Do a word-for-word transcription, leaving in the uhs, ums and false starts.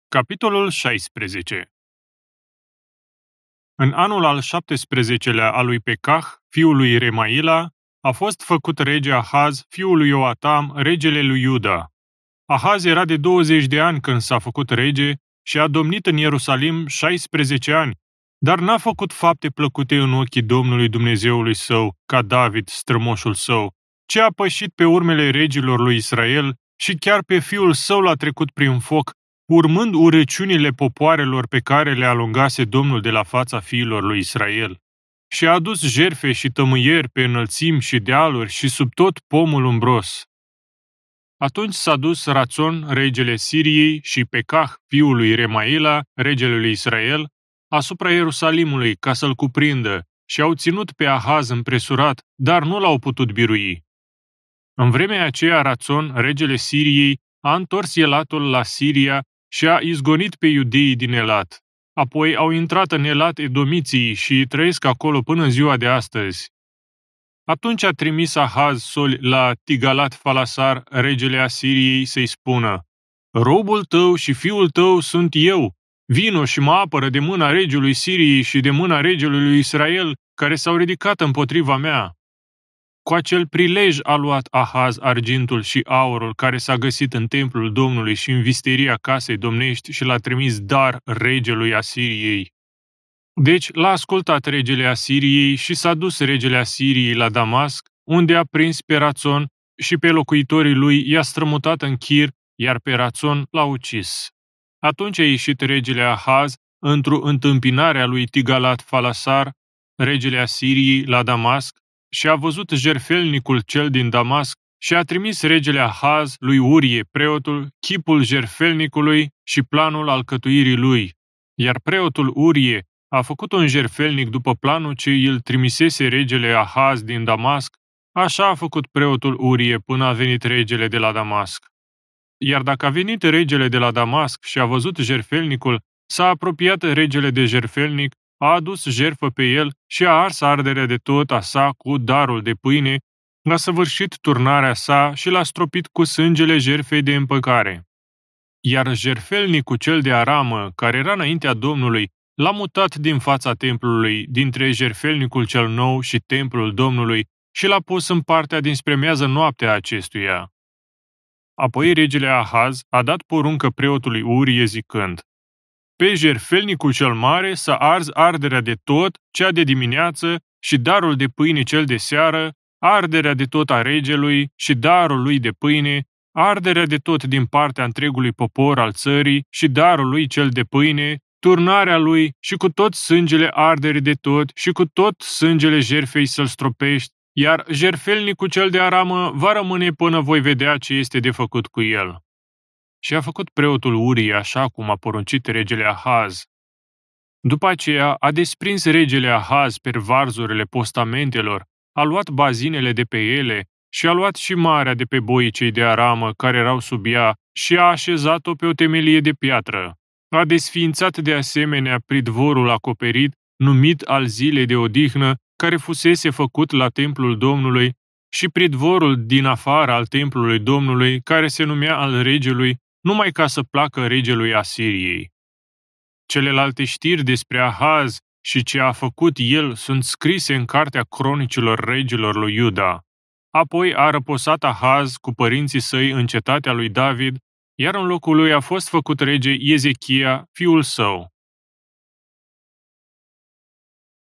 Capitolul șaisprezece. În anul al șaptesprezecelea al lui Pecah, fiul lui Remaila, a fost făcut rege Ahaz, fiul lui Ioatam, regele lui Iuda. Ahaz era de douăzeci de ani când s-a făcut rege și a domnit în Ierusalim șaisprezece ani, dar n-a făcut fapte plăcute în ochii Domnului Dumnezeului său, ca David, strămoșul său, ci a pășit pe urmele regilor lui Israel și chiar pe fiul său l-a trecut prin foc, urmând urăciunile popoarelor pe care le alungase Domnul de la fața fiilor lui Israel. Și a adus jerfe și tămâieri pe înălțimi și dealuri și sub tot pomul umbros. Atunci s-a dus Rațon, regele Siriei, și Pecah, fiul lui Remaila, regele lui Israel, asupra Ierusalimului ca să-l cuprindă și au ținut pe Ahaz împresurat, dar nu l-au putut birui. În vremea aceea Rațon, regele Siriei, a întors Elatul la Siria și a izgonit pe iudeii din Elat. Apoi au intrat în Elat edomiții și trăiesc acolo până în ziua de astăzi. Atunci a trimis Ahaz soli la Tigalat-Falasar, regele Asiriei, să-i spună: robul tău și fiul tău sunt eu, vino și mă apără de mâna regelui Siriei și de mâna regelui lui Israel, care s-au ridicat împotriva mea. Cu acel prilej a luat Ahaz argintul și aurul care s-a găsit în templul Domnului și în visteria casei domnești și l-a trimis dar regelui Asiriei. Deci l-a ascultat regele Asiriei și s-a dus regele Asiriei la Damasc, unde a prins pe Rațon și pe locuitorii lui i-a strămutat în Chir, iar pe Rațon l-a ucis. Atunci a ieșit regele Ahaz într-o întâmpinare a lui Tigalat-Falasar, regele Asiriei, la Damasc, și a văzut jerfelnicul cel din Damasc și a trimis regele Ahaz lui Urie, preotul, chipul jerfelnicului și planul alcătuirii lui. Iar preotul Urie a făcut un jerfelnic după planul ce îl trimisese regele Ahaz din Damasc, așa a făcut preotul Urie până a venit regele de la Damasc. Iar dacă a venit regele de la Damasc și a văzut jerfelnicul, s-a apropiat regele de jerfelnic, a adus jertfă pe el și a ars arderea de tot a sa cu darul de pâine, a săvârșit turnarea sa și l-a stropit cu sângele jertfei de împăcare. Iar jertfelnicul cel de aramă, care era înaintea Domnului, l-a mutat din fața templului, dintre jertfelnicul cel nou și templul Domnului, și l-a pus în partea dinspre miază noaptea acestuia. Apoi regele Ahaz a dat poruncă preotului Urie zicând: pe jertfelnicul cel mare să arzi arderea de tot, cea de dimineață, și darul de pâine cel de seară, arderea de tot a regelui și darul lui de pâine, arderea de tot din partea întregului popor al țării și darul lui cel de pâine, turnarea lui și cu tot sângele arderii de tot și cu tot sângele jertfei să-l stropești, iar jertfelnicul cel de aramă va rămâne până voi vedea ce este de făcut cu el. Și a făcut preotul Urie așa cum a poruncit regele Ahaz. După aceea a desprins regele Ahaz pervarzurile postamentelor, a luat bazinele de pe ele și a luat și marea de pe boii cei de aramă care erau sub ea și a așezat-o pe o temelie de piatră. A desființat de asemenea pridvorul acoperit, numit al zilei de odihnă, care fusese făcut la templul Domnului, și pridvorul din afară al templului Domnului, care se numea al regelui, numai ca să placă regelui Asiriei. Celelalte știri despre Ahaz și ce a făcut el sunt scrise în cartea cronicilor regilor lui Iuda. Apoi a răposat Ahaz cu părinții săi în cetatea lui David, iar în locul lui a fost făcut rege Ezechia, fiul său.